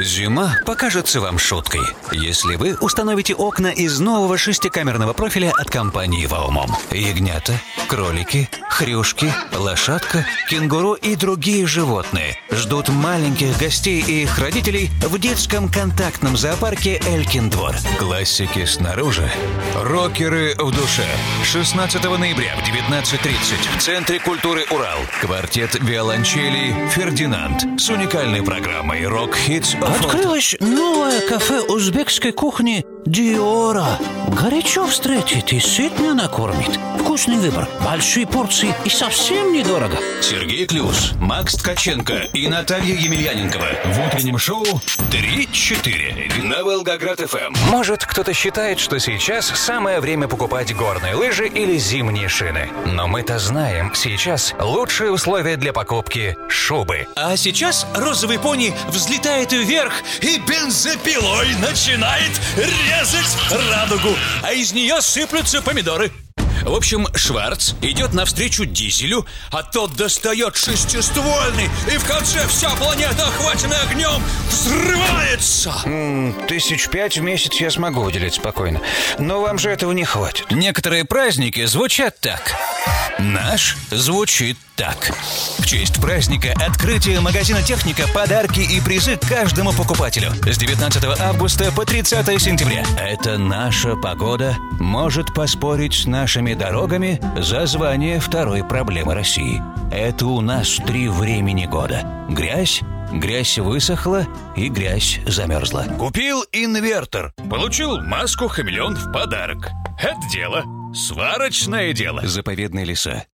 Зима покажется вам шуткой, если вы установите окна из нового 6-камерного профиля от компании Vaumom. Ягнята, кролики, хрюшки, лошадка, кенгуру и другие животные ждут маленьких гостей и их родителей в детском контактном зоопарке Элькин двор. Классики снаружи, рокеры в душе. 16 ноября в 19:30 в Центре культуры «Урал» квартет виолончелей «Фердинанд» с уникальной программой «Рок-хитс». Открылось новое кафе узбекской кухни «Диора». Горячо встретит и сытно накормит. Вкусный выбор, большие порции и совсем недорого. Сергей Клюс, Макс Ткаченко и Наталья Емельяненкова в утреннем шоу 3-4 на Волгоград-ФМ. Может, кто-то считает, что сейчас самое время покупать горные лыжи или зимние шины. Но мы-то знаем, сейчас лучшие условия для покупки шубы. А сейчас розовый пони взлетает вверх и бензопилой начинает резать радугу, а из нее сыплются помидоры. В общем, Шварц идет навстречу Дизелю, а тот достает шестиствольный, и в конце вся планета, охваченная огнем, взрывается. 5 в месяц я смогу выделить спокойно, но вам же этого не хватит. Некоторые праздники звучат так. Наш звучит так. В честь праздника открытия магазина «Техника» подарки и призы каждому покупателю. С 19 августа по 30 сентября. Это наша погода может поспорить с нашими дорогами за звание второй проблемы России. Это у нас 3 времени года. Грязь высохла и грязь замерзла. Купил инвертор, получил маску «Хамелеон» в подарок. Это дело, сварочное дело. Заповедные леса,